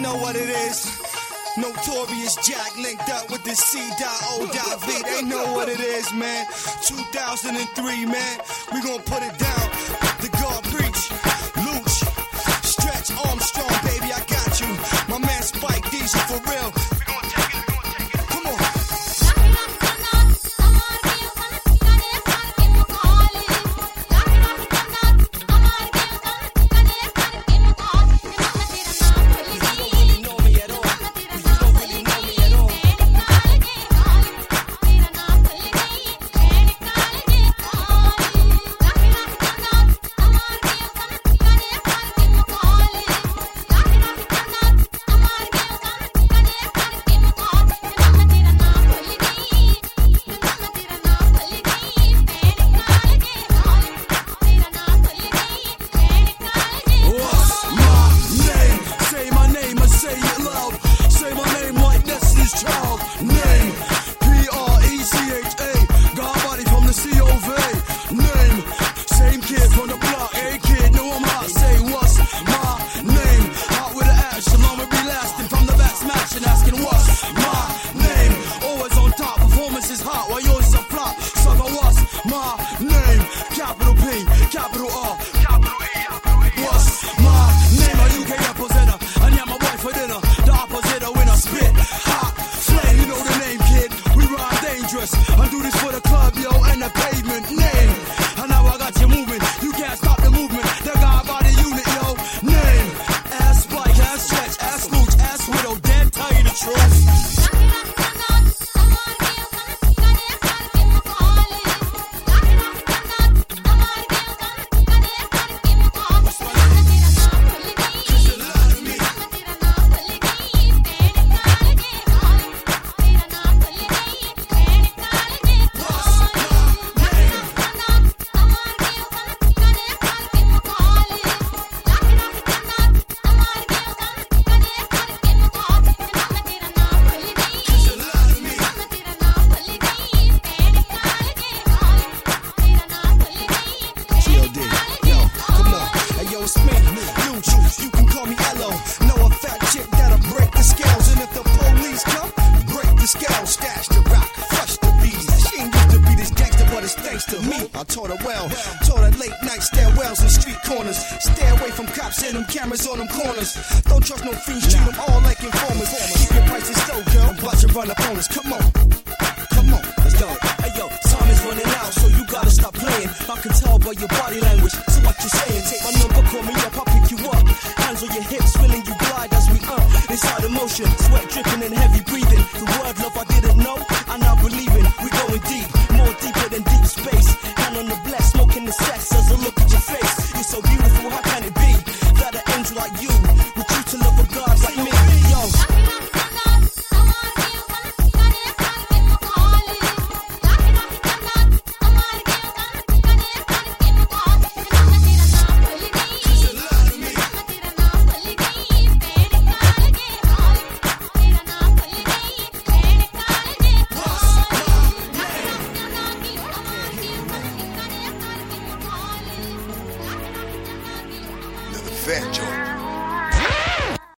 know what it is. Notorious Jack linked up with the C.O.V. They know what it is, man. 2003, man. We gon' put it down. The God Breach, Luch, Stretch Armstrong, baby, I got you. My man Spike Diesel, for real. We gon' take it. Come on. Inside emotion, sweat dripping and heavy breathing. The word love I didn't know, I now believe in. We're going deep.